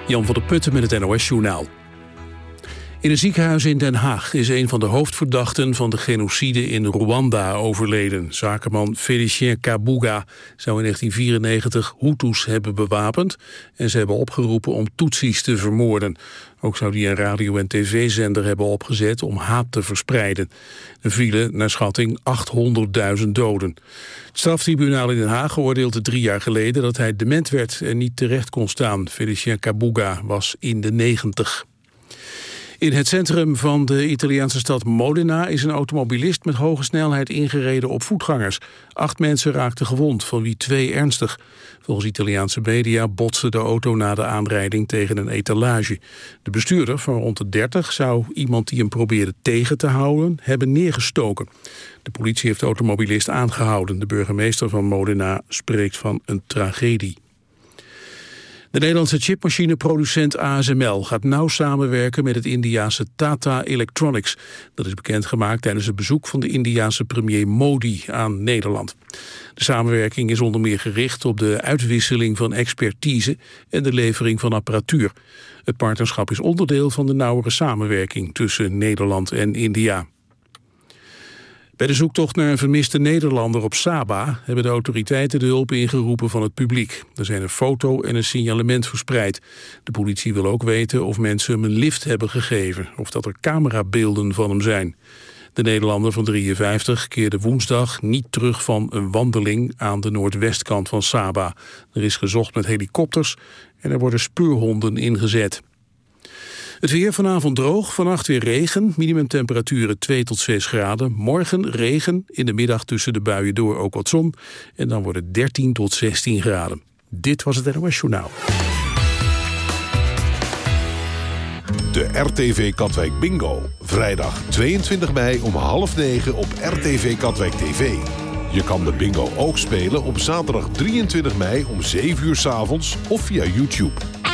Jan van der Putten met het NOS-journaal. In een ziekenhuis in Den Haag is een van de hoofdverdachten van de genocide in Rwanda overleden. Zakenman Félicien Kabuga zou in 1994 Hutus hebben bewapend en ze hebben opgeroepen om Tutsis te vermoorden. Ook zou hij een radio- en tv-zender hebben opgezet om haat te verspreiden. Er vielen naar schatting 800.000 doden. Het straftribunaal in Den Haag oordeelde 3 jaar geleden dat hij dement werd en niet terecht kon staan. Félicien Kabuga was in de 90. In het centrum van de Italiaanse stad Modena is een automobilist met hoge snelheid ingereden op voetgangers. 8 mensen raakten gewond, van wie 2 ernstig. Volgens Italiaanse media botste de auto na de aanrijding tegen een etalage. De bestuurder van rond de 30 zou iemand die hem probeerde tegen te houden hebben neergestoken. De politie heeft de automobilist aangehouden. De burgemeester van Modena spreekt van een tragedie. De Nederlandse chipmachineproducent ASML gaat nauw samenwerken met het Indiase Tata Electronics. Dat is bekendgemaakt tijdens het bezoek van de Indiase premier Modi aan Nederland. De samenwerking is onder meer gericht op de uitwisseling van expertise en de levering van apparatuur. Het partnerschap is onderdeel van de nauwere samenwerking tussen Nederland en India. Bij de zoektocht naar een vermiste Nederlander op Saba hebben de autoriteiten de hulp ingeroepen van het publiek. Er zijn een foto en een signalement verspreid. De politie wil ook weten of mensen hem een lift hebben gegeven of dat er camerabeelden van hem zijn. De Nederlander van 53 keerde woensdag niet terug van een wandeling aan de noordwestkant van Saba. Er is gezocht met helikopters en er worden speurhonden ingezet. Het weer vanavond droog, vannacht weer regen, minimumtemperaturen 2 tot 6 graden. Morgen regen, in de middag tussen de buien door ook wat zon. En dan wordt het 13 tot 16 graden. Dit was het NOS Journaal. De RTV Katwijk Bingo. Vrijdag 22 mei om 8:30 op RTV Katwijk TV. Je kan de bingo ook spelen op zaterdag 23 mei om 7 uur 's avonds of via YouTube.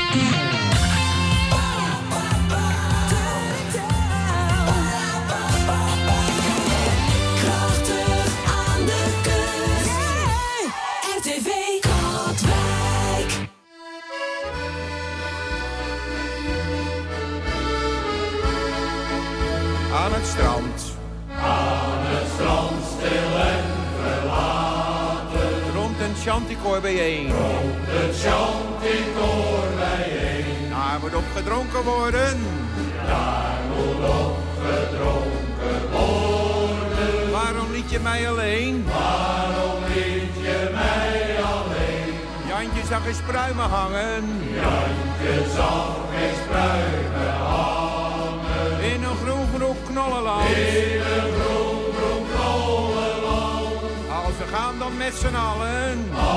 Aan het strand, stil en verlaten. Rond een chanticoor bijeen. Daar moet op gedronken worden. Waarom liet je mij alleen? Jantje zag eens pruimen hangen. In een groen knollenland. Als we gaan dan met z'n allen.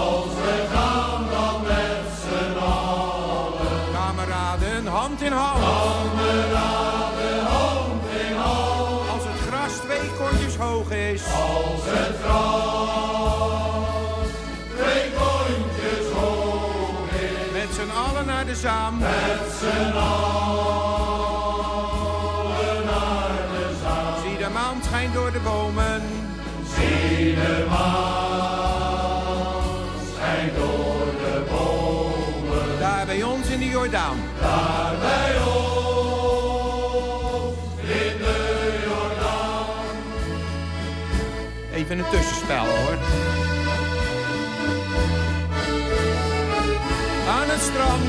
Kameraden, hand in hand. Als het gras 2 kontjes hoog is. Met z'n allen naar de zaam. Zie de maan schijnt door de bomen. Daar bij ons in de Jordaan. Even een tussenspel hoor. Aan het strand,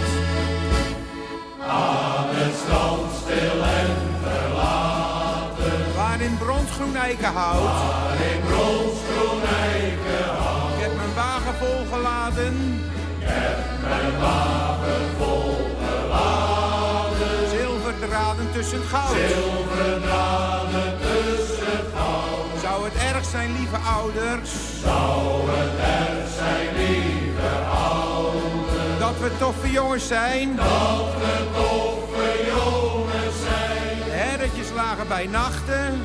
stil en verlaten. Waar in bronsgroen eikenhout. Ik heb mijn wagen volgeladen. Zilverdraden tussen het goud. Zou het erg zijn, lieve ouders? Dat we toffe jongens zijn. Herretjes lagen bij nachten.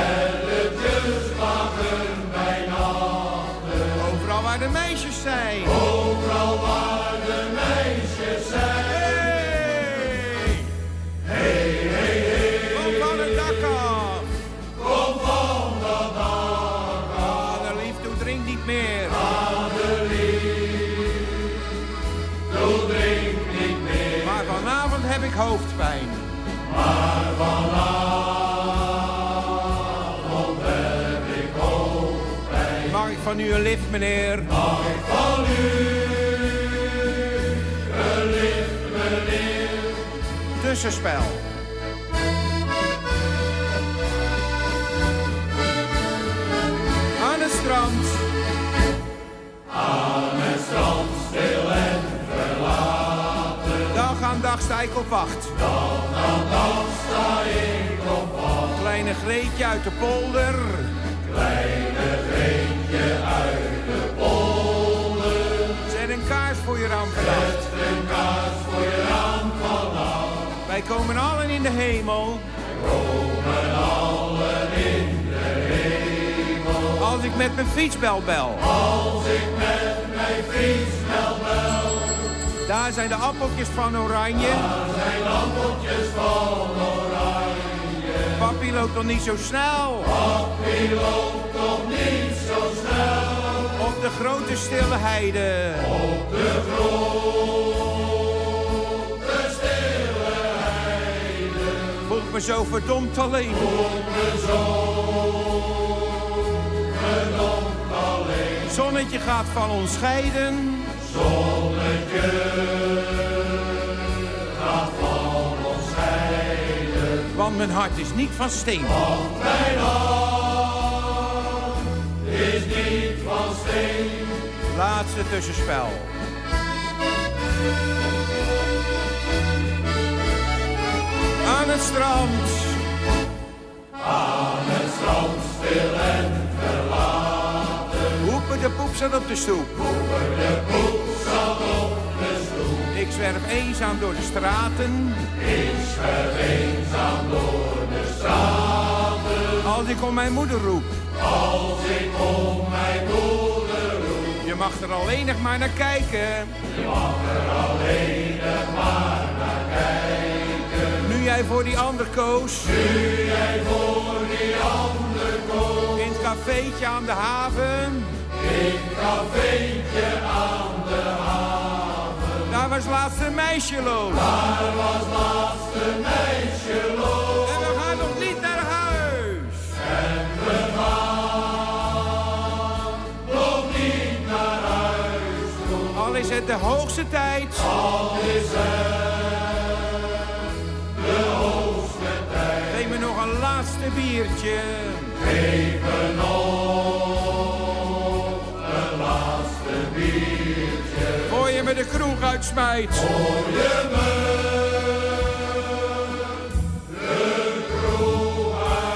Overal waar de meisjes zijn. Hey. Kom van het dak af. Vaderlief, doe drink niet meer. Maar vanavond hoofdpijn. Maar vanavond heb ik hoofdpijn. Mag ik van u een lift, meneer? Mag ik van u een lift, meneer? Tussenspel. Aan het strand. Aan het strand, stil en verlaten. Dag aan dag sta ik op wacht. Dag aan dag sta ik op wacht. Kleine Greetje uit de polder. Kleine Greetje uit de polder. Zet een kaars voor je raam vannacht. Zet een kaars voor je raam vannacht. Wij komen allen in de hemel. Wij komen allen in de hemel. Als ik met mijn fietsbel bel. Als ik met mijn fietsbel bel. Daar zijn de appeltjes van oranje. Daar zijn appeltjes van oranje. Papi loopt nog niet zo snel. Papi loopt nog niet zo snel. Op de grote stille heide. Op de grote stille heide. Voelt me zo verdomd alleen. Voelt me zo verdomd alleen. Zonnetje gaat van ons scheiden. Zonnetje gaat van ons scheiden. Want mijn hart is niet van steen. Want mijn hart is niet van steen. Laatste tussenspel. Aan het strand. Aan het strand, stil en verlaten. Hoepen de poep zat op de stoep. Hoepen de poep zat op de stoep. Ik zwerf eenzaam door de straten. Ik zwerf eenzaam door de straten. Als ik om mijn moeder roep. Als ik om mijn moeder roep. Je mag er alleen nog maar naar kijken. Je mag er alleen nog maar naar kijken. Nu jij voor die ander koos. Nu jij voor die ander koos. In het cafeetje aan de haven. In het cafeetje aan de haven. Daar was laatst een meisje los. Daar was laatst een meisje los. En we gaan nog niet naar huis. En we gaan nog niet naar huis toe. Al is het de hoogste tijd. Al is het de hoogste tijd. Geef me nog een laatste biertje. Geef me nog een laatste biertje. Voor je me de kroeg uitsmijt. Voor je me de kroeg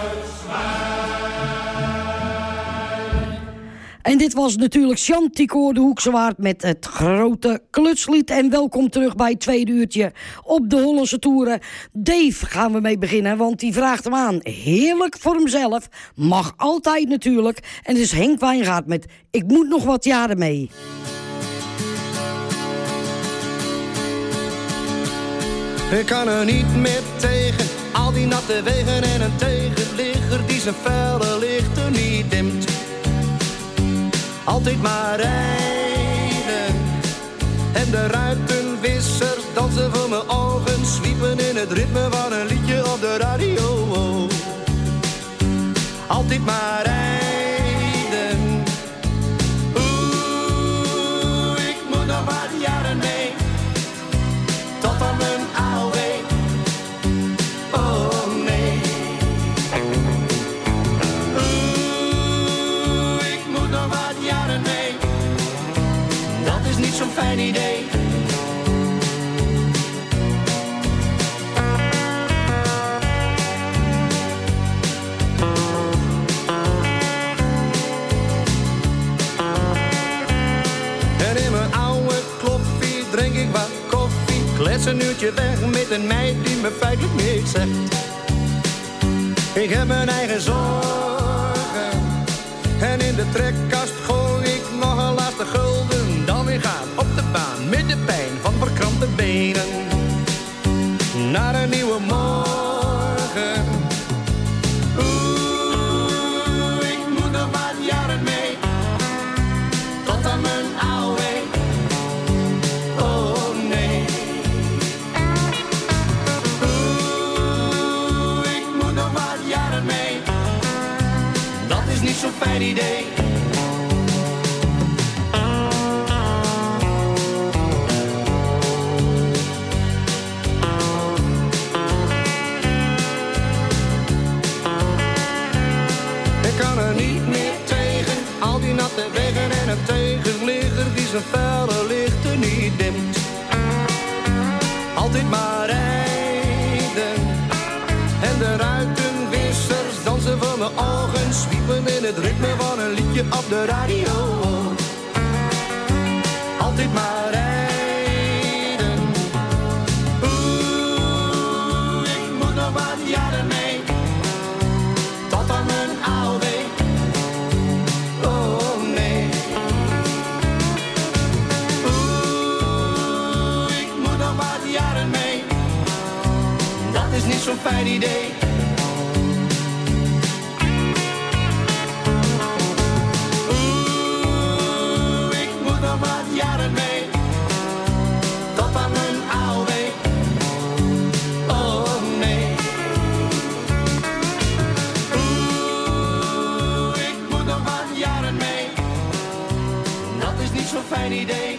uitsmijt. En dit was natuurlijk Chantico de Hoekse Waard met het grote klutslied. En welkom terug bij het tweede uurtje op de Hollandse Toeren. Dave gaan we mee beginnen, want die vraagt hem aan. Heerlijk voor hemzelf, mag altijd natuurlijk. En dus Henk Wijngaard met Ik moet nog wat jaren mee. Ik kan er niet meer tegen, al die natte wegen en een tegenligger die zijn felle lichten niet dimt. Altijd maar rijden en de ruitenwissers dansen voor mijn ogen, zwiepen in het ritme van een liedje op de radio. Altijd maar rijden. Oeh, ik moet nog wat jaren mee, tot aan mijn AOW. Oh nee. Oeh, ik moet nog wat jaren mee. Dat is niet zo'n fijn idee. En in mijn oude kloffie drink ik wat koffie. Klets een uurtje weg met een meid die me feitelijk niks zegt. Ik heb mijn eigen zorgen. En in de trekkast gooi ik nog een laatste gulden. Dan weer gaan op de baan met de pijn van verkrampte benen. Naar een nieuwe morgen. Oeh, ik moet nog wat jaren mee. Tot aan mijn AOW. Oh nee. natte wegen en een tegenligger die zijn felle lichten niet dimt. Altijd maar rijden en de ruitenwissers dansen van mijn ogen, zwiepen in het ritme van een liedje op de radio. Altijd maar rijden. Ik moet nog wat jaren mee, tot aan mijn AOW. Oh nee. Ik moet nog wat jaren mee, dat is niet zo'n fijn idee. Jaren mee, tot aan mijn AOW. Oh nee. Ik moet nog wat jaren mee, dat is niet zo'n fijn idee.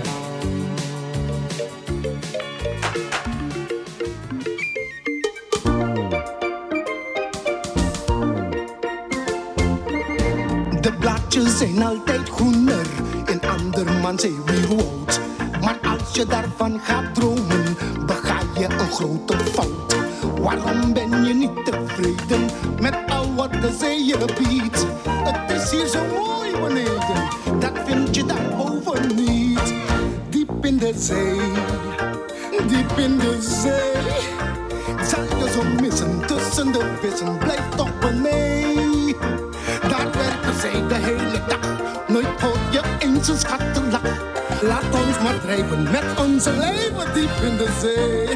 De blaadjes zijn altijd groener in andermans eeuwigheid. Maar als je daarvan gaat dromen, bega je een grote fout. Waarom ben je niet tevreden met al wat de zee je biedt? Het is hier zo mooi beneden, dat vind je daarboven niet. Diep in de zee, diep in de zee. Zal je zo missen tussen de vissen, blijf toch beneden. Daar werken zij de hele dag, nooit hoor je eens een schattenlach. Laat ons maar drijven met onze leven diep in de zee.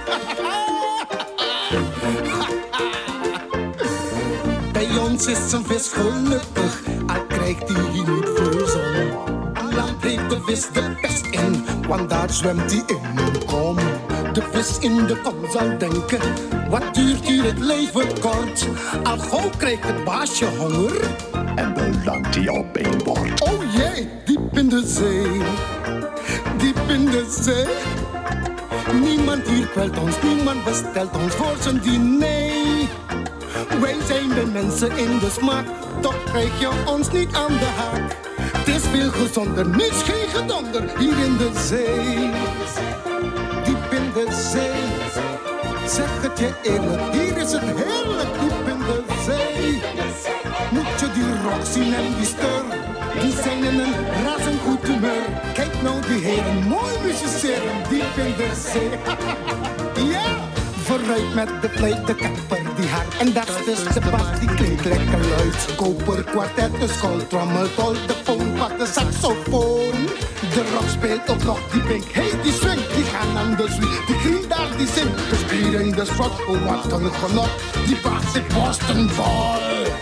Bij ons is een vis gelukkig, al krijgt hij hier niet veel zon. Land heeft de vis de pest in, want daar zwemt hij in een kom. De vis in de kom zal denken, wat duurt hier het leven kort. Al gauw krijgt het baasje honger en belandt hij op een bord. Oh jee, diep in de zee, diep in de zee. Niemand hier kwelt ons, niemand bestelt ons voor zijn diner. Wij zijn de mensen in de smaak, toch krijg je ons niet aan de haak. Het is veel gezonder, niets geen gedonder hier in de zee. Diep in de zee, zeg het je eerlijk, hier is het heerlijk. Diep in de zee, moet je die rock zien en die steur. Die zijn in een razend goed humeur. Kijk nou die heren, mooi musiceren, diep in de zee. Ja, vooruit met de vleet, de kapper, die haar. En dat is de bas, die klinkt lekker luid. Koper, kwartet, de schooltrommel, tol, de poon, pak de saxofoon. De rock speelt ook nog die pink, hey die swing, die gaan aan de swing. Die green daar, die zingt, de spier in de strot, oh wat een genot. Die baas zit borsten vol.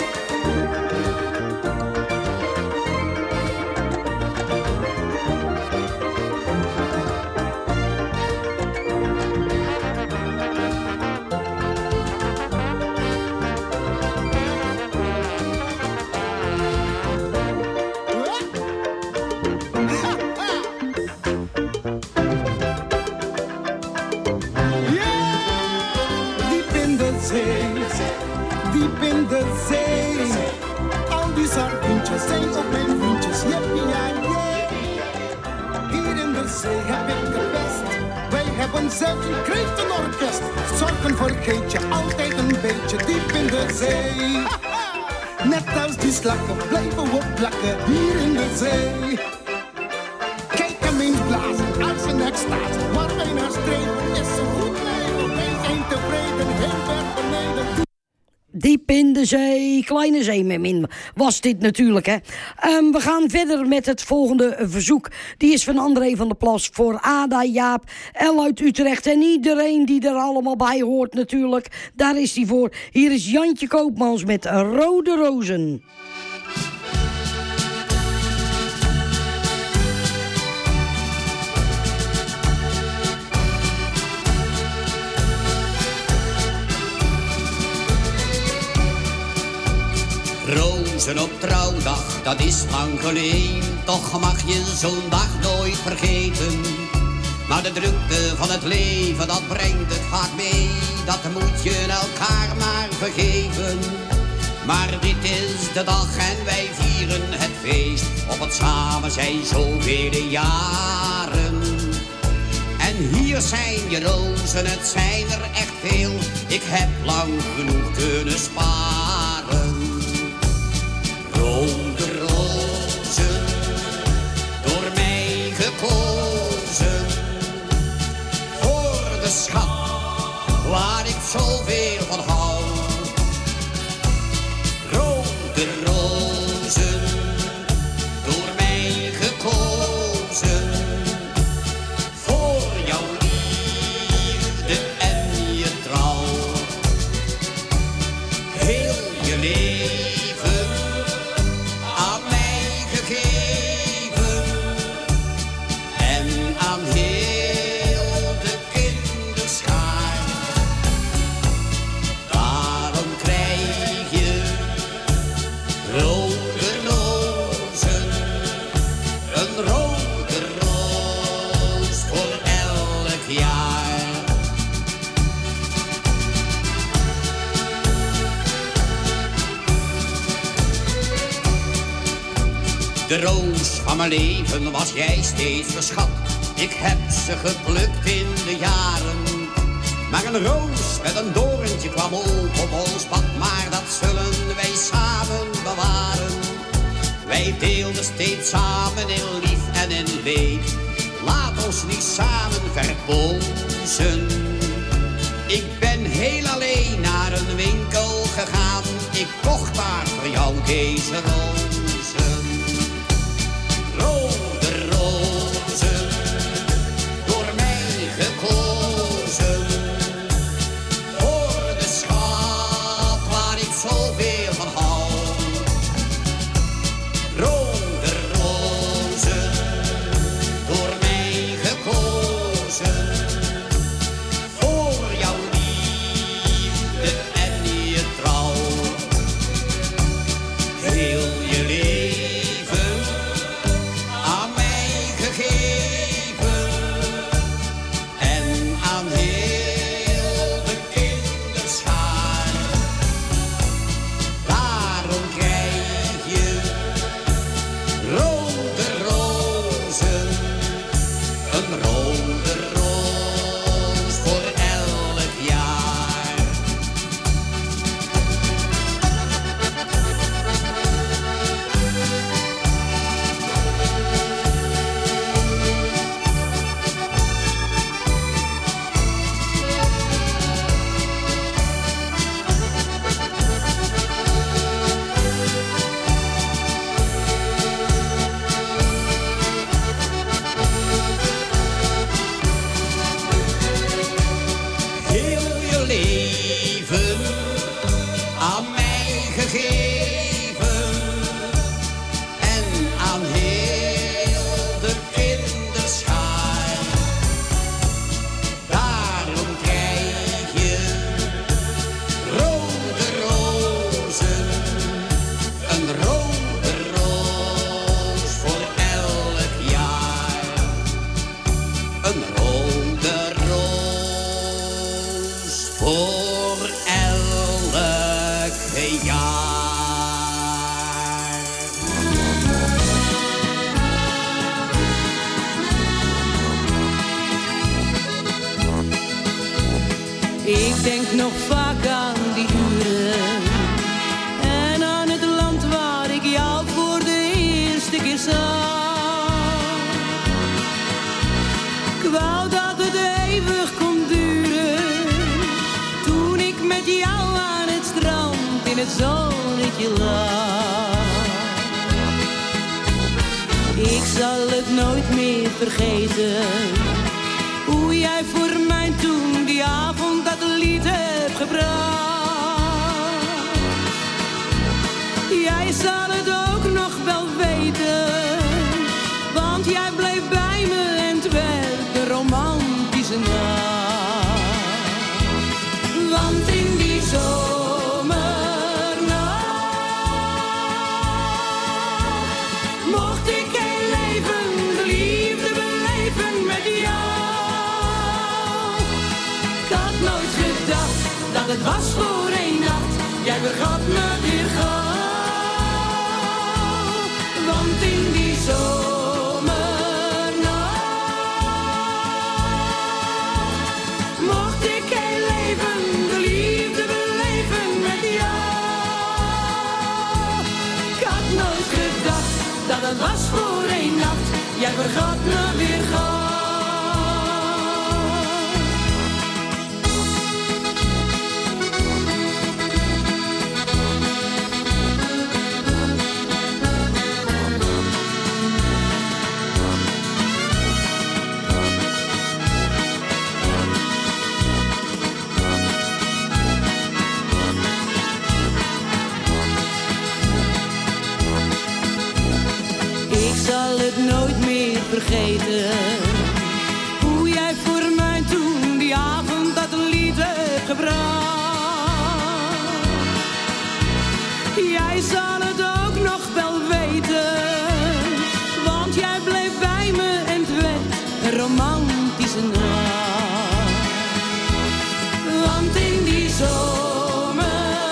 Diep in de zee, al die sardientjes zijn op mijn vriendjes, jippie ja jee. Hier in de zee heb ik de best, wij hebben zelfs een kreeftenorkest. Zorgen vergeet je altijd een beetje, diep in de zee. Net als die slakken blijven we plakken, hier in de zee. Kijk hem eens blazen, als een extase, waar wij naar streven is een goed leven. Wij zijn tevreden, heel ver beneden. Diep in de zee, kleine zeemermin was dit natuurlijk, hè. We gaan verder met het volgende verzoek. Die is van André van der Plas voor Ada, Jaap, El uit Utrecht en iedereen die er allemaal bij hoort natuurlijk. Daar is hij voor. Hier is Jantje Koopmans met Rode Rozen. Rozen op trouwdag, dat is lang geleden. Toch mag je zo'n dag nooit vergeten. Maar de drukte van het leven, dat brengt het vaak mee. Dat moet je elkaar maar vergeven. Maar dit is de dag en wij vieren het feest op het samen zijn zoveel jaren. En hier zijn je rozen, het zijn er echt veel. Ik heb lang genoeg kunnen sparen. Rode rozen, door mij gekozen. Voor de schat, waar ik zoveel van hou. Rode rozen, door mij gekozen. Voor jouw liefde en je trouw. Heel je leven aan mij gegeven. En aan heel de kinderschaar. Daarom krijg je rode rozen. Een rode roos voor elk jaar. De roos van mijn leven was jij steeds verschat. Ik heb ze geplukt in de jaren. Maar een roos met een doorntje kwam op ons pad. Maar dat zullen wij samen bewaren. Wij deelden steeds samen in lief en in leed. Laat ons niet samen verpozen. Ik ben heel alleen naar een winkel gegaan. Ik kocht daar voor jou deze rozen. Rode rozen, door mij gekozen. Voor de schat waar ik zoveel van hou. Rode rozen, door mij gekozen. Voor jouw liefde en je trouw. Heel je leven aan mij gegeven. En aan heel de kinderschaar. Daarom krijg je rode rozen. Een rode roos voor elk jaar. Heel je leven aan mij gegeven. En aan heel de kinderschaar. Daarom krijg je rode rozen. Een rode roos voor elk jaar. Een rode roos voor elk jaar. Ik denk nog vaak aan die uren en aan het land waar ik jou voor de eerste keer zag. Ik wou dat het eeuwig kon duren, toen ik met jou aan het strand in het zonnetje lag. Ik zal het nooit meer vergeten, hoe jij voor mij toen die avond dat lied hebt gebracht. Jij zal het ook nog wel weten, want jij bleef bij me en het werd een romantische nacht. Want in die zomernacht mocht ik heel leven de liefde beleven met jou. Ik had nooit gedacht dat het was voor één nacht. Jij vergat me weer gauw. jij vergat me weer gauw. Ik zal het nooit meer vergeten, hoe jij voor mij toen die avond dat lied hebt gebracht. Jij zal het ook nog wel weten, want jij bleef bij me en het werd een romantische nacht. Want in die zomernacht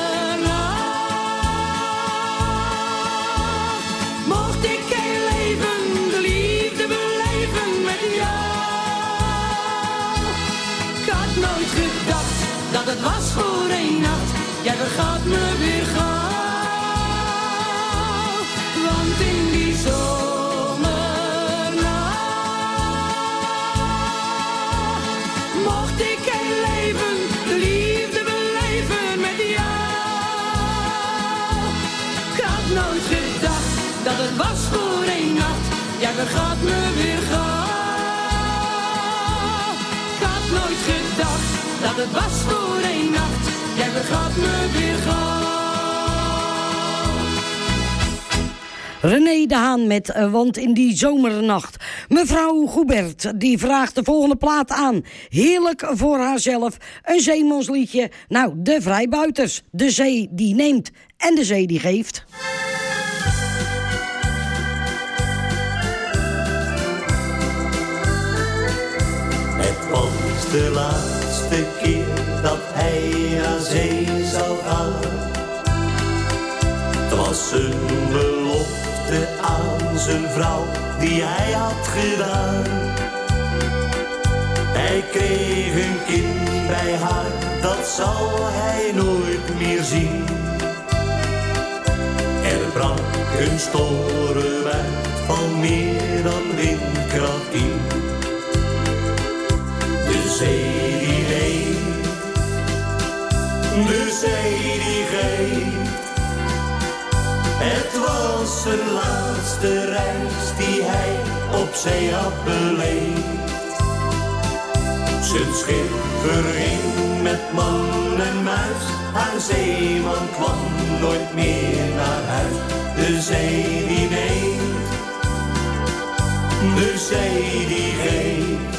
mocht ik heel leven de liefde beleven met jou. Ik had nooit gedacht dat het was voor één nacht, jij vergat me weer gauw. Want in die zomernacht mocht ik heel leven de liefde beleven met jou. Ik had nooit gedacht dat het was voor één nacht, jij vergat me weer gauw. Ik had nooit gedacht dat het was voor één nacht, jij vergat me weer gauw. René de Haan met Want in die zomernacht. Mevrouw Goebert die vraagt de volgende plaat aan. Heerlijk voor haarzelf. Een zeemansliedje. Nou, de vrijbuiters. De zee die neemt en de zee die geeft. Het was de laatste keer dat hij naar zee zou gaan. Het was een belofte aan zijn vrouw die hij had gedaan. Hij kreeg een kind bij haar, dat zal hij nooit meer zien. Er brak een storm uit van meer dan windkracht 10. De zee die neemt, de zee die geeft. Het was zijn laatste reis die hij op zee had beleefd. Zijn schip verging met man en muis, haar zeeman kwam nooit meer naar huis. De zee die neemt, de zee die geeft.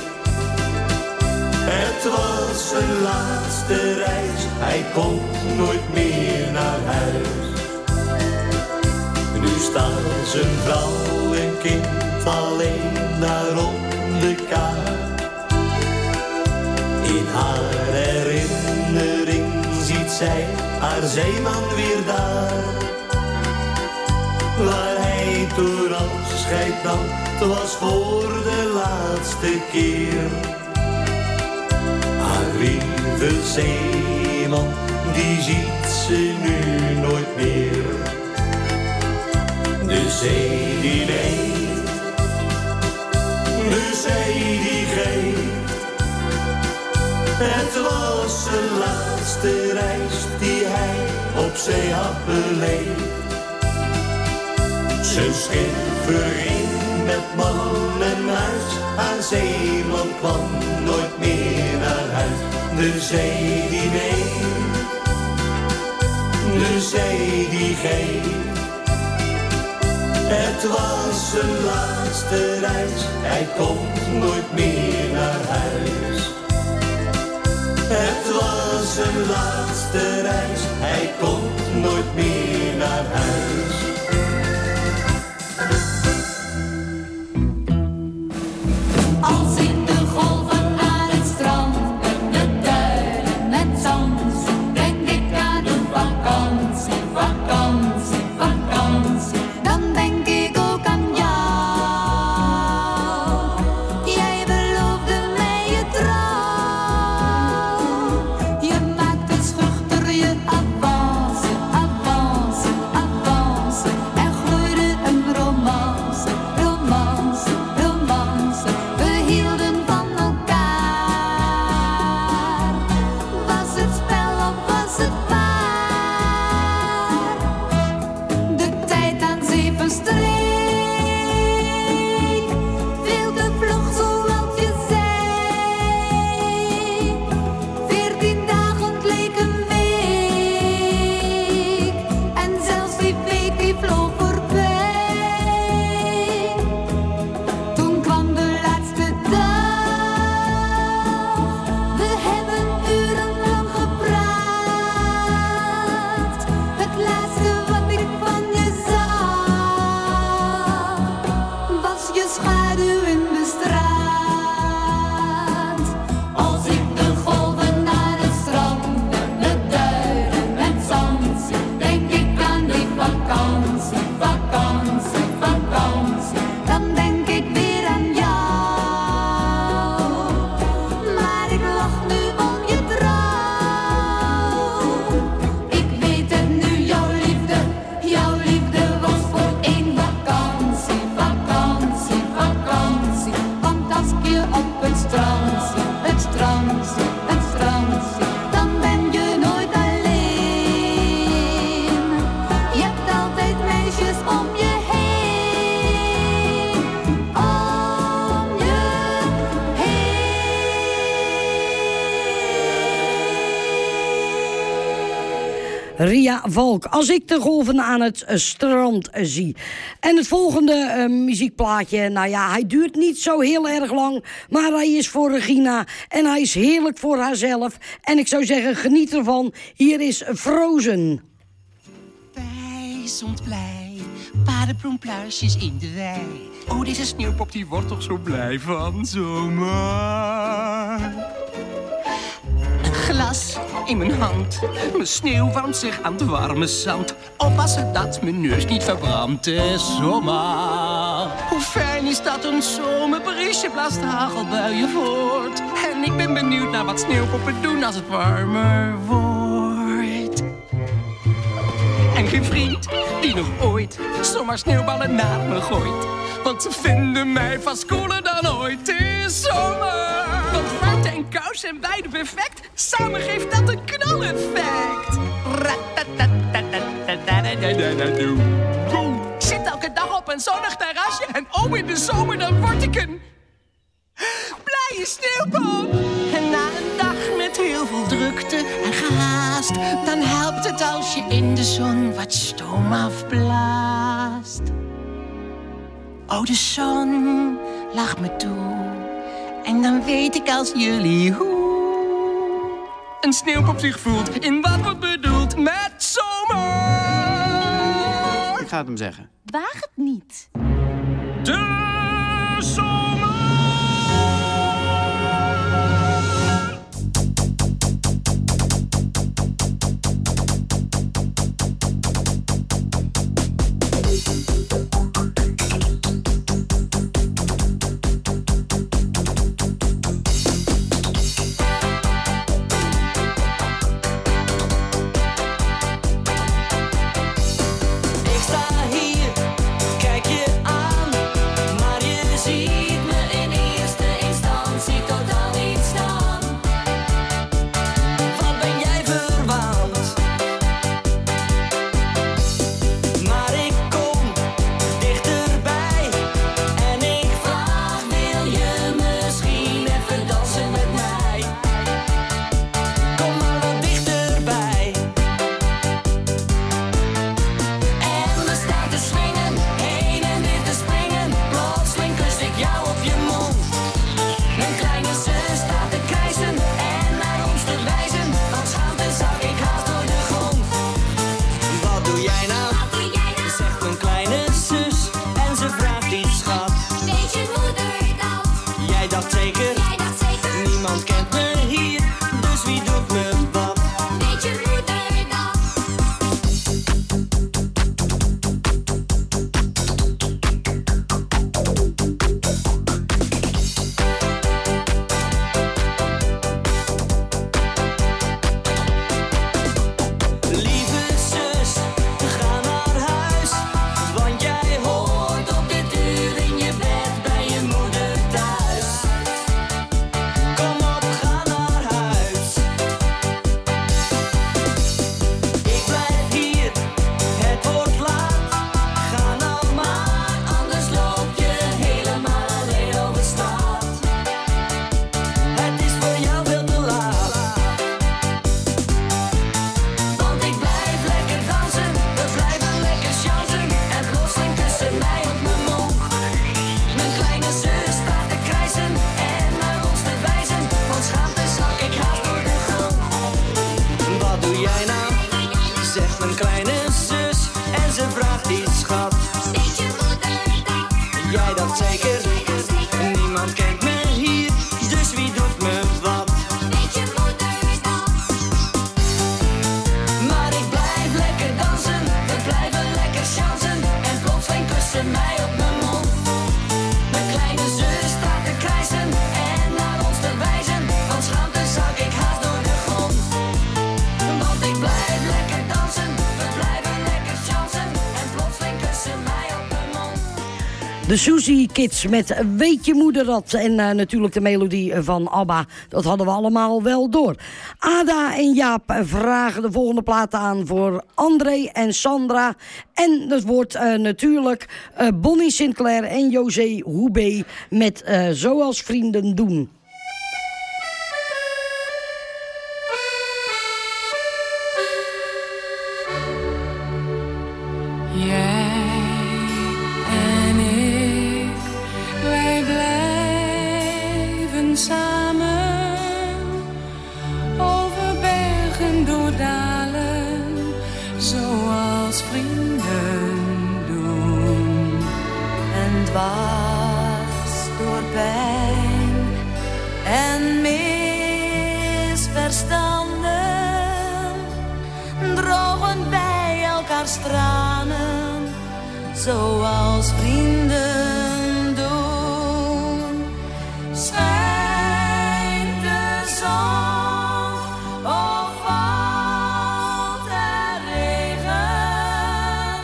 Het was zijn laatste reis, hij komt nooit meer naar huis. Nu staan zijn vrouw en kind alleen daar op de kaart. In haar herinnering ziet zij haar zeeman weer daar. Waar hij toen afscheid nam, het was voor de laatste keer. Haar lieve zeeman, die ziet ze nu nooit meer. De zee die neemt, de zee die geeft. Het was zijn laatste reis die hij op zee had beleefd. Zijn schip verging met man en muis, haar zeeman kwam nooit meer naar huis. De zee die neemt, de zee die geeft. Het was zijn laatste reis, hij komt nooit meer naar huis. Het was zijn laatste reis, hij komt nooit meer naar huis. Als ik de golven aan het strand en de duinen met zand, denk ik aan de vakantie, vakantie, vakantie. Dan denk ik ook aan jou. Jij beloofde mij je trouw. Je maakte schuchter je avance, avance. Ria Valk. Als ik de golven aan het strand zie. En het volgende muziekplaatje, nou ja, hij duurt niet zo heel erg lang, maar hij is voor Regina en hij is heerlijk voor haarzelf. En ik zou zeggen, geniet ervan. Hier is Frozen. Wij zond blij, paardenbloempluisjes in de wei. Oh, deze sneeuwpop die wordt toch zo blij van zomer. Een glas in mijn hand, mijn sneeuw warmt zich aan het warme zand. Oppassen dat mijn neus niet verbrandt is zomaar. Hoe fijn is dat een zomerbriesje blaast hagelbuien voort. En ik ben benieuwd naar wat sneeuwpoppen doen als het warmer wordt. En geen vriend die nog ooit zomaar sneeuwballen naar me gooit. Want ze vinden mij vast cooler dan ooit is zomer. Want warmte en kou zijn beide perfect. Samen geeft dat een knaleffect. Ik zit elke dag op een zonnig terrasje. En oh, in de zomer dan word ik een blije sneeuwpop. En na een dag met heel veel drukte en gehaast, dan helpt het als je in de zon wat stoom afblaast. Oh, de zon lacht me toe. En dan weet ik als jullie hoe een sneeuwpop zich voelt in wat wordt bedoeld met zomer. Ik ga het hem zeggen. Waag het niet. De zomer. De Suzy Kids met Weet je moeder dat? En natuurlijk de melodie van ABBA. Dat hadden we allemaal wel door. Ada en Jaap vragen de volgende plaat aan voor André en Sandra. En dat wordt natuurlijk Bonnie Sinclair en José Hoebe met Zoals Vrienden Doen. pijn en misverstanden drogen wij elkaars tranen zoals vrienden doen. Schijnt de zon of valt er regen,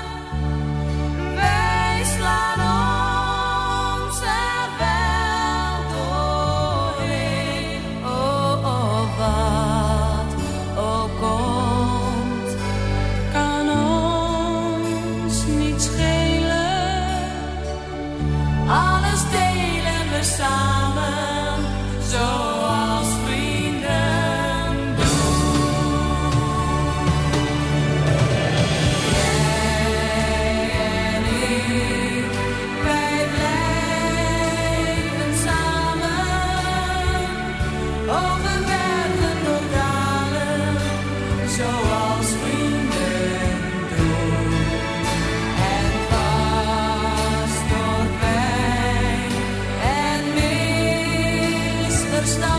wij slaan ons er wel doorheen. Oh, oh, wat ook komt, kan ons niet schelen. Alles delen we samen, zoals vrienden doen. Jij en ik, wij blijven samen, over bergen door dalen, zoals vrienden doen. En dwars door pijn en misverstand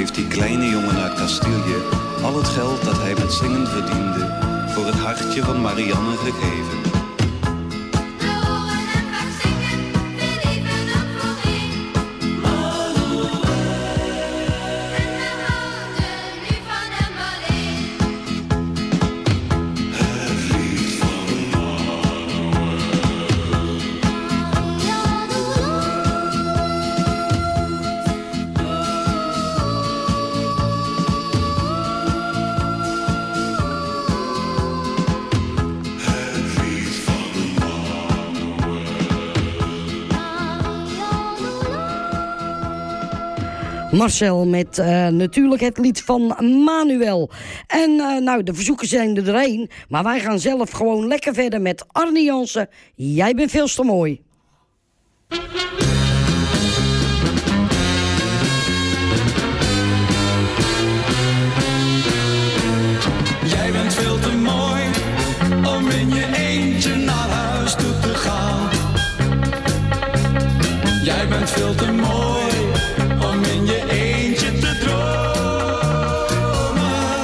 heeft die kleine jongen uit Kastilje al het geld dat hij met zingen verdiende voor het hartje van Marianne gegeven. Marcel met natuurlijk het lied van Manuel. En nou, de verzoeken zijn er een. Maar wij gaan zelf gewoon lekker verder met Arnie Jansen. Jij bent veel te mooi. Jij bent veel te mooi om in je eentje naar huis toe te gaan. Jij bent veel te mooi om in je eentje te dromen.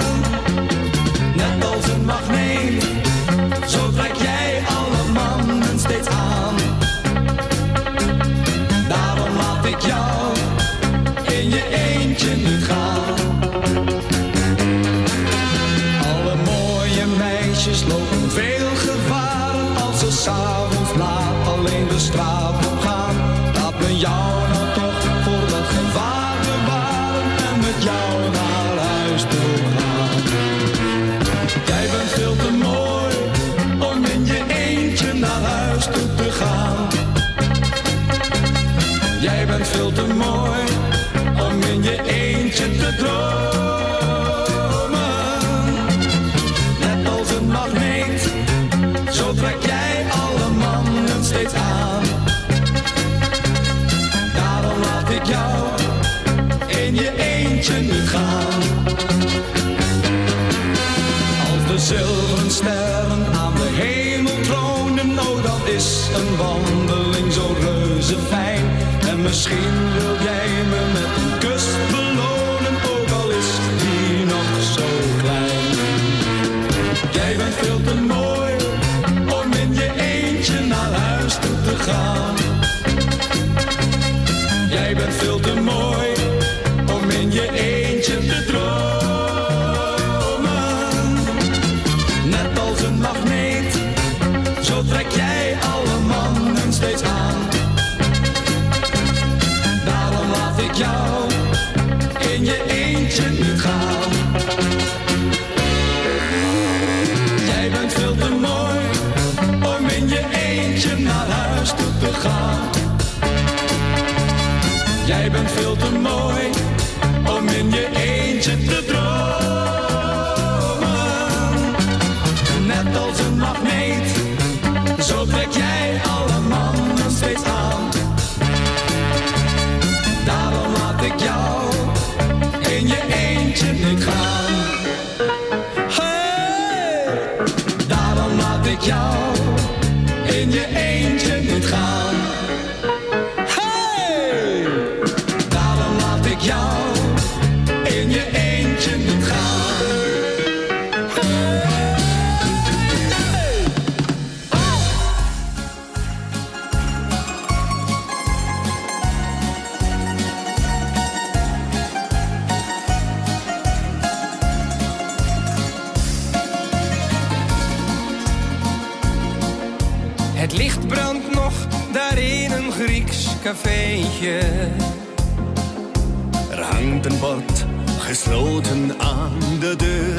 Net als een magneet, zo trek jij alle mannen steeds aan. Daarom laat ik jou in je eentje niet gaan. Alle mooie meisjes lopen veel gevaren als ze 's avonds laat alleen de straat op gaan. Laat me jou nou toch voor dat gevaar bewaren en met jou naar huis toe gaan. Jij bent veel te mooi om in je eentje naar huis toe te gaan. Jij bent veel te mooi om in je eentje te dromen. Net als een magneet, zo trek jij alle mannen steeds aan. Daarom laat ik jou in je eentje niet gaan. Als de zilveren sterren aan de hemel tronen, oh dat is een wandeling zo reuze fijn. En misschien wil jij me met een kus belonen, ook al is die nog zo klein. Jij bent veel te mooi om in je eentje naar huis toe te gaan. Jij bent veel te mooi om in je eentje te dromen. Net als een magneet, zo trek jij alle mannen steeds aan. Daarom laat ik jou in je eentje niet gaan. Jij bent veel te mooi om in je eentje naar huis toe te gaan. Jij bent veel te mooi om in je eentje te dromen. Net als een magneet, zo trek jij alle mannen steeds aan. Daarom laat ik jou in je eentje niet gaan. Hey! Daarom laat ik jou in je eentje niet gaan. Hey! Daarom laat ik jou in je eentje niet gaan. Het licht brandt nog daar in een Grieks cafeetje. Er hangt een bord gesloten aan de deur.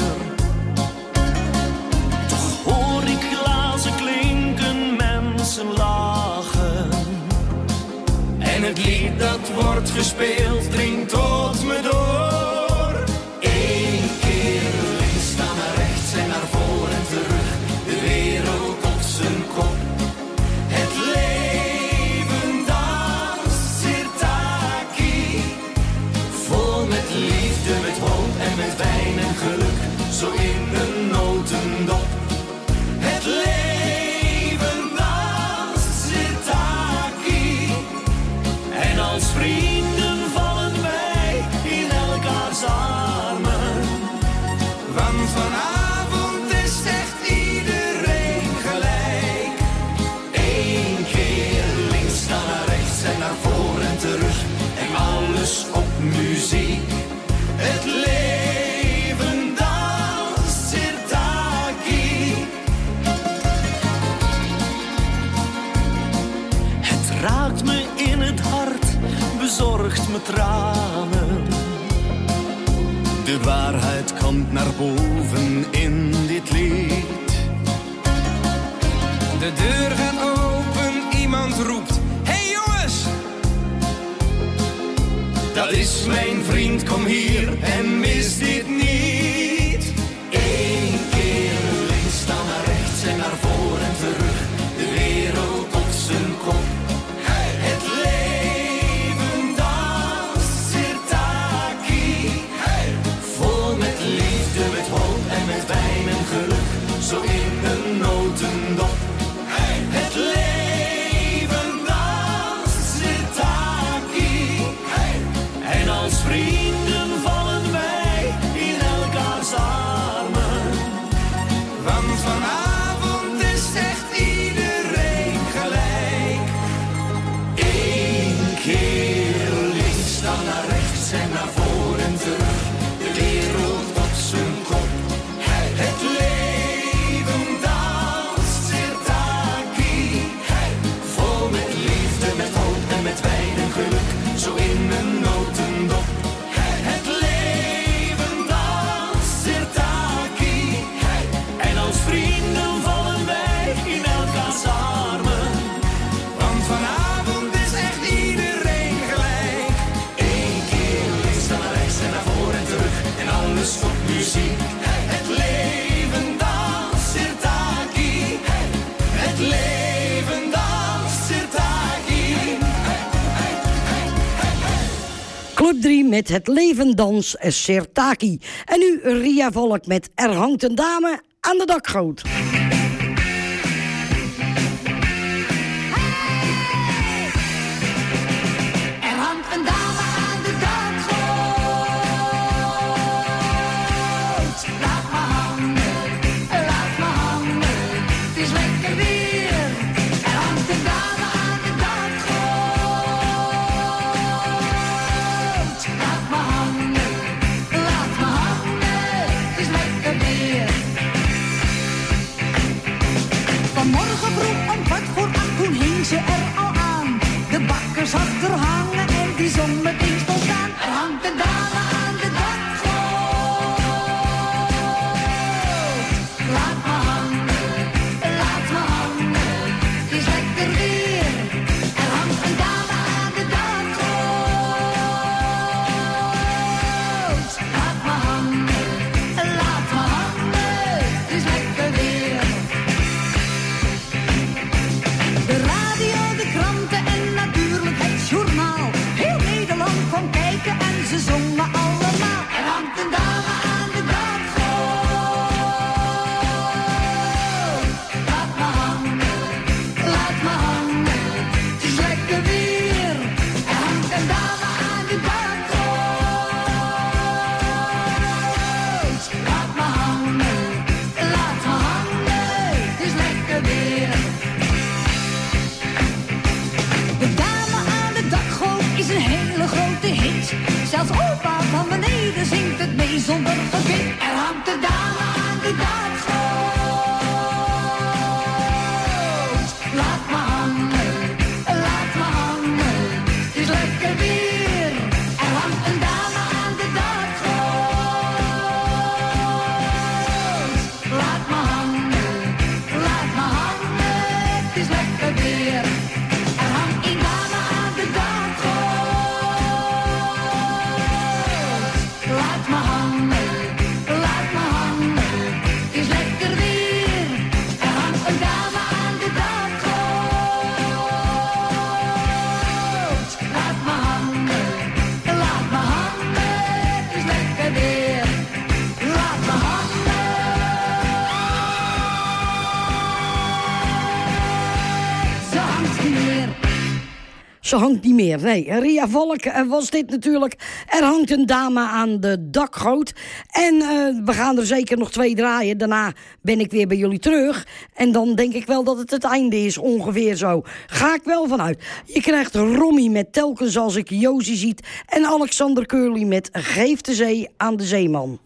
Toch hoor ik glazen klinken, mensen lachen. En het lied dat wordt gespeeld dringt tot me door. Eén keer links, dan naar rechts en naar voren en terug. De wereld op zijn kop. Het leven danst, Sirtaki. Vol met liefde, met hoop en met wijn en geluk. Zo in een notendop. Het leven danst, Sirtaki. En als vrienden vallen wij in elk alles op muziek. Het leven danst, Sirtaki. Het raakt me in het hart, bezorgt me tranen. De waarheid komt naar boven in dit lied. De deur gaat open, iemand roept: hey jongens! Dat is mijn vriend, kom hier en mis dit niet. Eén keer links, dan naar rechts en naar voor en terug. De wereld op zijn kop. Hey. Het leven danst, Sirtaki. Hey. Vol met liefde, met hoop en met wijn en geluk. Zo in een notendop. Hey. Het leven danst, Sirtaki. Hey. En als vrienden vallen wij in elkaars armen. Want vanavond is echt iedereen gelijk. Eén keer links, dan naar rechts en naar voor en terug. De wereld op zijn kop. Hey. Het leven danst, Sirtaki. Hey. Vol met liefde, met hoop en met wijn en geluk. Zo in een notendop. Hey. Het leven danst, Sirtaki. Hey. En als vrienden vallen wij in elkaars armen. Want vanavond is echt iedereen gelijk. Eén keer links, dan naar rechts en naar voor en terug. En alles op muziek. Hey. Het leven danst, Sirtaki. Hey. Het leven danst, Sirtaki. Club 3 met Het leven dans, Sirtaki. En nu Ria Volk met Er hangt een dame aan de dakgoot. Er hangt een dame aan de dakgoot. Laat me hangen, laat me hangen. Het is lekker weer. Er hangt een dame aan de dakgoot. Laat me hangen, laat me hangen. Het is lekker weer. Vanmorgen vroeg om 7:15, toen hing ze er al aan. De bakker zag er hangen en die zong meteen spontaan. Er hangt een dame aan de dakgoot. Laat me hangen, laat me hangen. Het is lekker weer. Er hangt een dame aan de dakgoot. Laat me hangen, laat me hangen. Het is lekker weer. De radio, de kranten en natuurlijk het journaal. Heel Nederland kwam kijken en ze zongen allemaal. Er hangt een dame aan de dakgoot. Laat me hangen, laat me hangen. Het is lekker weer. Er hangt een dame aan de dakgoot. Laat me hangen, laat me hangen. Het is lekker weer. De dame aan de dakgoot is een hele grote hit. Zelfs opa van beneden zingt het mee zonder gebit. Er hangt de dame aan de dakgoot. Laat me hangen, laat me hangen. Het is lekker weer. Er hangt een dame aan de dakgoot. Laat me hangen, laat me hangen. Het is lekker weer. Er hangt een dame aan de dakgoot. Ze hangt niet meer. Nee, Ria Valk was dit natuurlijk. Er hangt een dame aan de dakgoot. En we gaan er zeker nog 2 draaien. Daarna ben ik weer bij jullie terug. En dan denk ik wel dat het einde is, ongeveer zo. Ga ik wel vanuit. Je krijgt Romy met Telkens als ik Josie ziet. En Alexander Curly met Geef de zee aan de zeeman.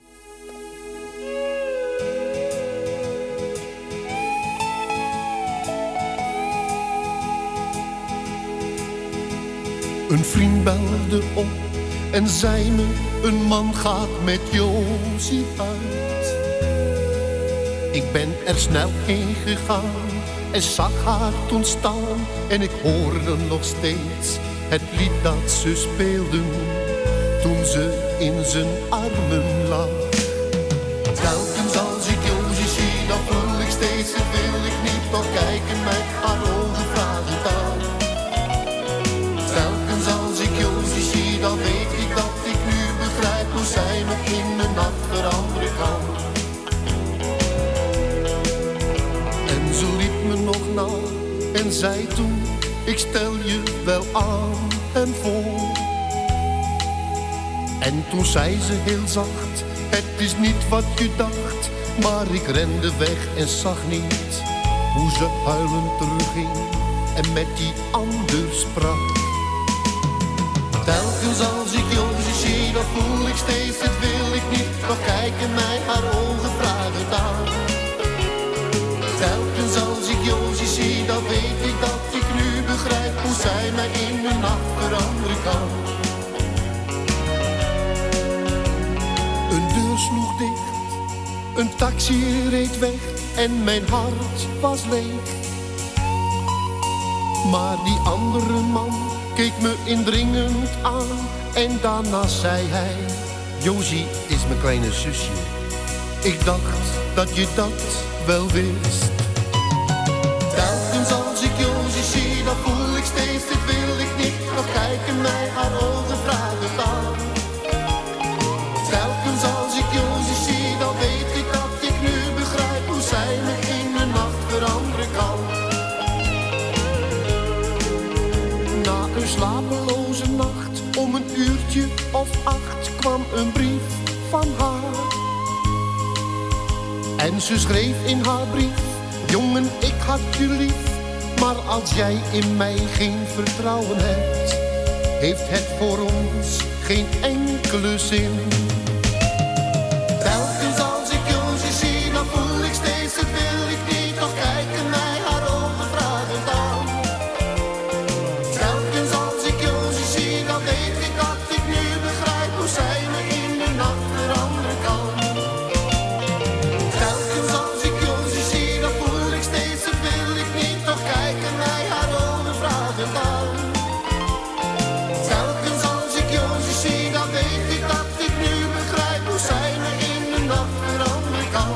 Een vriend belde op en zei me, een man gaat met Josie uit. Ik ben er snel heen gegaan en zag haar toen staan. En ik hoorde nog steeds het lied dat ze speelden toen ze in zijn armen lag. Telkens als ik Josie zie, dan voel ik steeds, het wil ik niet, toch kijken mij haar ogen vragend aan. Als ik Josie zie, dan weet ik dat ik nu begrijp hoe zij me in de nacht veranderen kan. En ze liep me nog na en zei toen, ik stel je wel aan en voor. En toen zei ze heel zacht, het is niet wat je dacht. Maar ik rende weg en zag niet hoe ze huilend terugging en met die ander sprak. Telkens als ik Josie zie, dan voel ik steeds, het wil ik niet, toch kijken mij haar ogen vragend aan. Telkens als ik Josie zie, dan weet ik dat ik nu begrijp hoe zij mij in de nacht veranderen kan. Een deur sloeg dicht, een taxi reed weg en mijn hart was leeg. Maar die andere man keek me indringend aan en daarna zei hij, Josie is mijn kleine zusje. Ik dacht dat je dat wel wist. Telkens als ik Josie zie, dan voel ik steeds, dit wil ik niet, nog kijken mij haar ogen vragend aan. Telkens als ik Josie zie, dan weet ik dat ik nu begrijp hoe zij me in de nacht veranderen kan. Na een slapeloze nacht, om een uurtje of 8, kwam een brief van haar. En ze schreef in haar brief, jongen, ik had je lief. Maar als jij in mij geen vertrouwen hebt, heeft het voor ons geen enkele zin. Telkens als ik Josie zie, dan voel ik steeds, het wil ik niet, toch kijken mij haar ogen vragend aan. Telkens als ik Josie zie, dan weet ik dat ik nu begrijp hoe zij me in de nacht veranderen kan. Telkens als ik Josie zie, dan voel ik steeds, het wil ik niet, toch kijken mij haar ogen vragend aan. Telkens als ik Josie zie, dan weet ik dat ik nu begrijp hoe zij me in de nacht veranderen kan.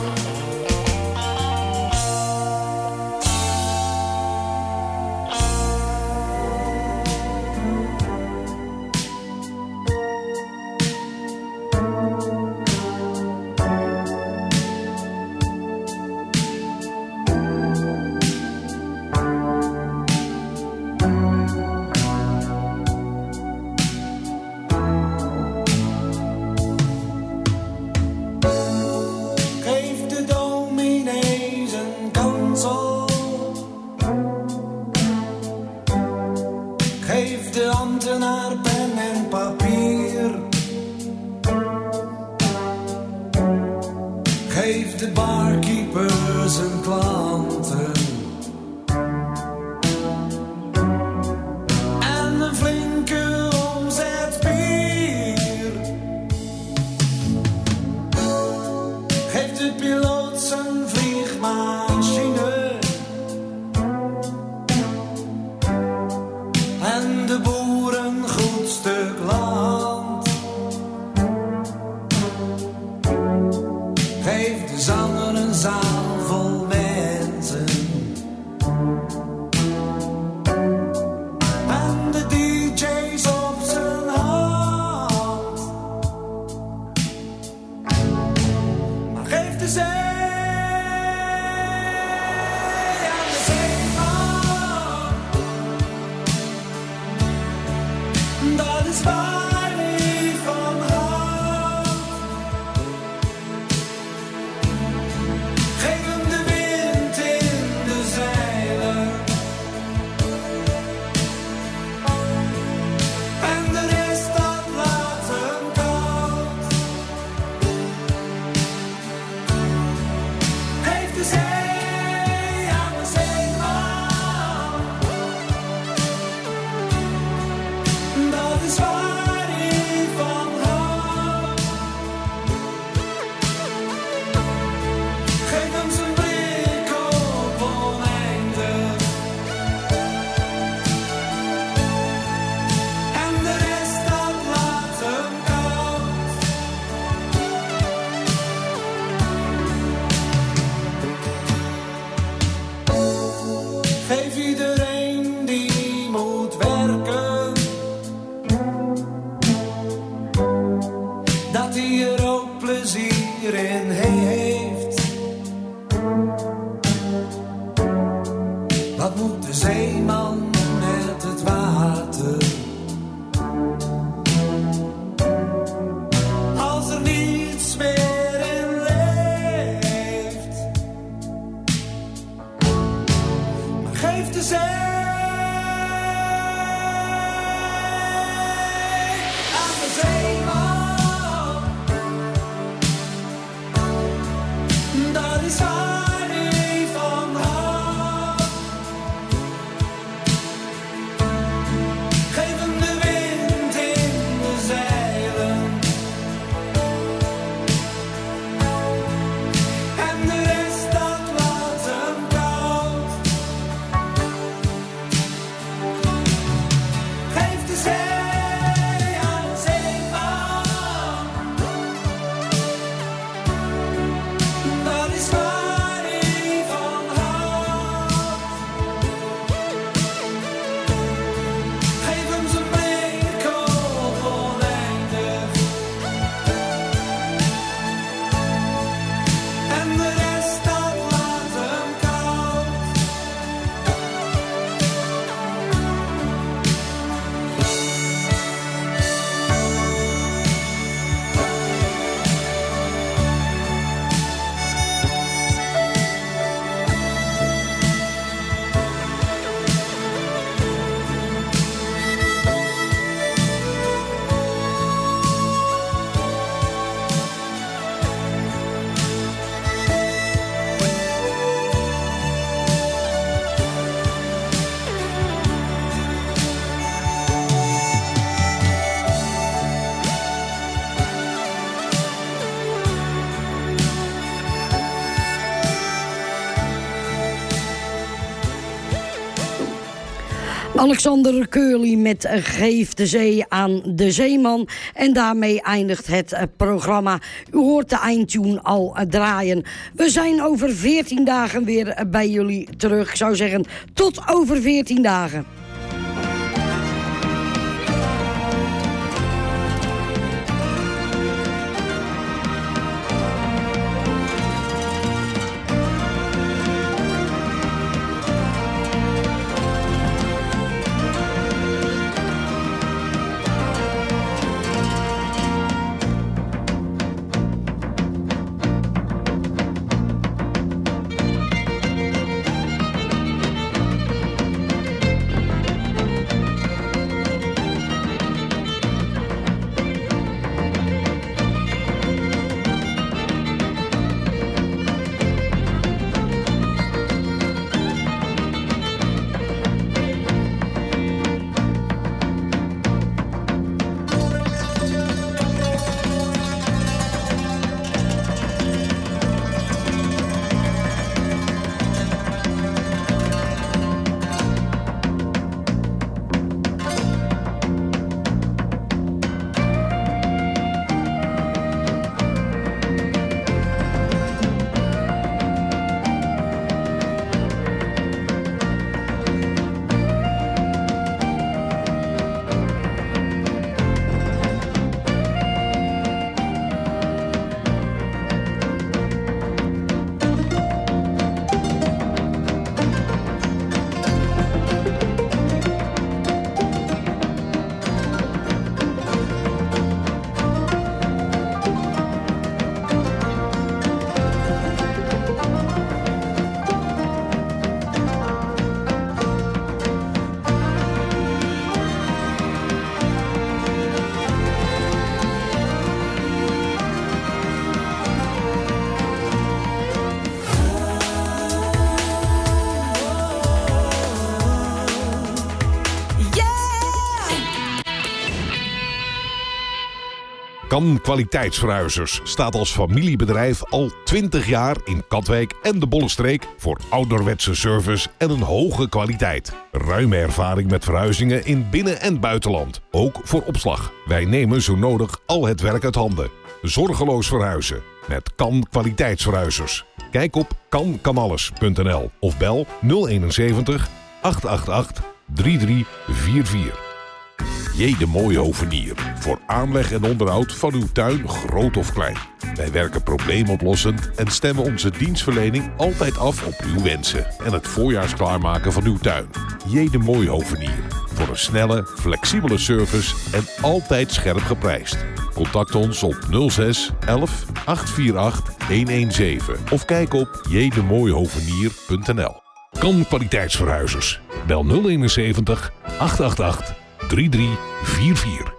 Alexander Curly met Geef de Zee aan de Zeeman. En daarmee eindigt het programma. U hoort de eindtune al draaien. We zijn over 14 dagen weer bij jullie terug. Ik zou zeggen, tot over 14 dagen. Kan Kwaliteitsverhuizers staat als familiebedrijf al 20 jaar in Katwijk en de Bollenstreek voor ouderwetse service en een hoge kwaliteit. Ruime ervaring met verhuizingen in binnen- en buitenland. Ook voor opslag. Wij nemen zo nodig al het werk uit handen. Zorgeloos verhuizen met Kan Kwaliteitsverhuizers. Kijk op kankanalles.nl of bel 071 888 3344. J. de Mooie Hovenier. Voor aanleg en onderhoud van uw tuin, groot of klein. Wij werken probleemoplossend en stemmen onze dienstverlening altijd af op uw wensen. En het voorjaars klaarmaken van uw tuin. J. de Mooie Hovenier. Voor een snelle, flexibele service en altijd scherp geprijsd. Contact ons op 06 11 848 117 of kijk op jdemooihovenier.nl. Kan Kwaliteitsverhuizers. Bel 071 888 3344.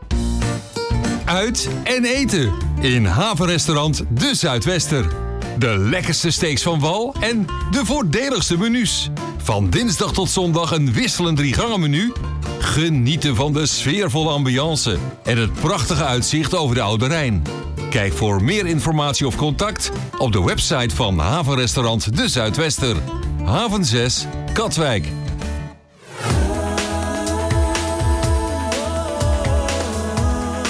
Uit en eten in havenrestaurant De Zuidwester. De lekkerste steaks van wal en de voordeligste menus. Van dinsdag tot zondag een wisselend 3-gangen-menu. Genieten van de sfeervolle ambiance en het prachtige uitzicht over de Oude Rijn. Kijk voor meer informatie of contact op de website van havenrestaurant De Zuidwester. Haven 6, Katwijk.